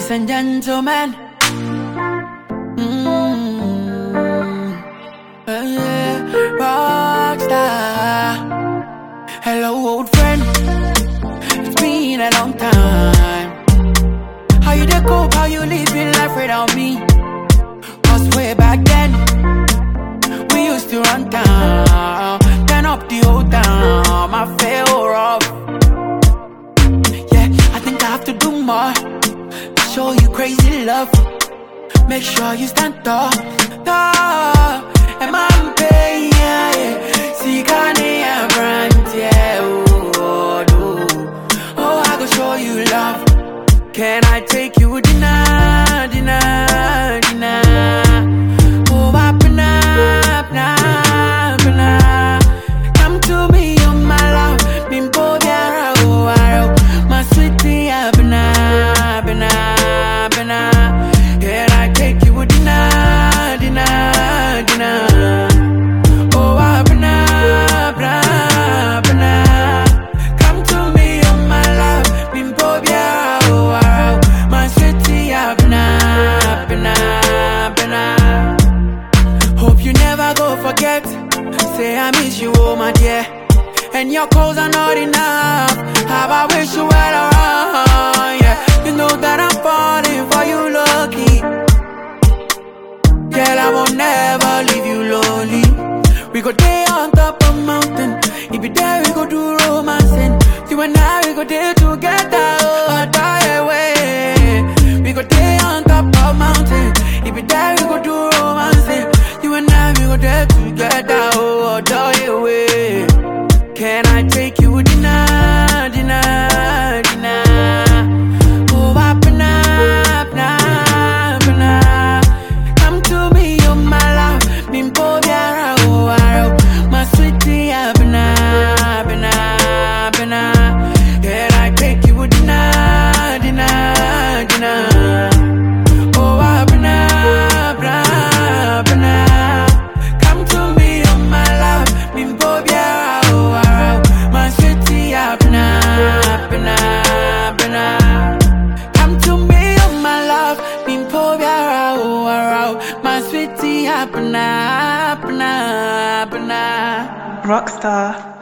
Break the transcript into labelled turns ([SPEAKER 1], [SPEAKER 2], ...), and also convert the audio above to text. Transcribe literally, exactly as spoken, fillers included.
[SPEAKER 1] Ladies and gentlemen, mm, yeah, rockstar. Hello, old friend. It's been a long time. How you dey cope? How you living life without me? Cause way back then, we used to run down, turn up the old town. I feel rough. Yeah, I think I have to do more to show you crazy love. Make sure you stand tall, tall. And I'm paying, yeah. See, can I brand, yeah. Oh, oh, oh, I go show you love. Can I take you dinner, dinner, dinner? Oh, up and up, up and up. Come to me, oh my love. Bimbo, yeah, oh, oh, my sweetie, up and up, and up, and up. Can I take you dinner, dinner, dinner? Oh, up and up, up and up. Come to me, oh my love. Bimbo, yeah, oh, oh, my sweetie, up and up, and up, and up. Hope you never go forget. Say I miss you, oh my dear. And your calls are not enough. How I wish you were around, yeah. You know that I'm falling for you, lucky. Girl, I won't never leave you lonely. We go day on top of mountain. If you there, we go do romancing. You and I, we go there together, oh, die away. We go day on top of mountain. If you there, we go do romancing. You and I, we go there together, oh, die away. Can I take you dinner, dinner, dinner? Oh, up and up, up and up. Come to me, oh my love. Bimbo, yeah, oh, oh, my sweetie, up and up, and up, and up. Can I take you dinner, dinner, dinner? Oh, up and up, up and up. Come to me, oh my love. Bimbo, yeah, oh, oh, my sweetie, up and up, and up, and up. Come to me, oh my love. Bimbo, yeah, oh, oh, my sweetie, up and up, and up, and up.
[SPEAKER 2] Rockstar.